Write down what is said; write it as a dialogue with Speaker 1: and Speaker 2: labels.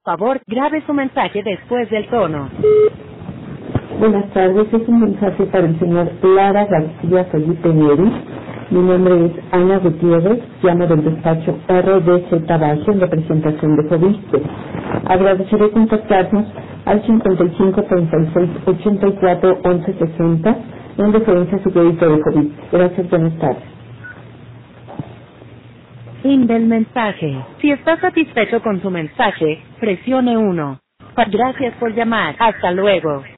Speaker 1: favor, grabe su mensaje después del tono.
Speaker 2: Buenas tardes, es un mensaje para el señor Lara García Felipe Neri. Mi nombre es Ana Gutiérrez, llamo del despacho RDZ Bajo en representación de Fobiste. Agradeceré contactarnos al 55 36 84 11 60 en referencia a su crédito de Fobiste. Gracias, buenas tardes.
Speaker 1: Fin del mensaje. Si está satisfecho con su mensaje, presione 1. Gracias por llamar. Hasta luego.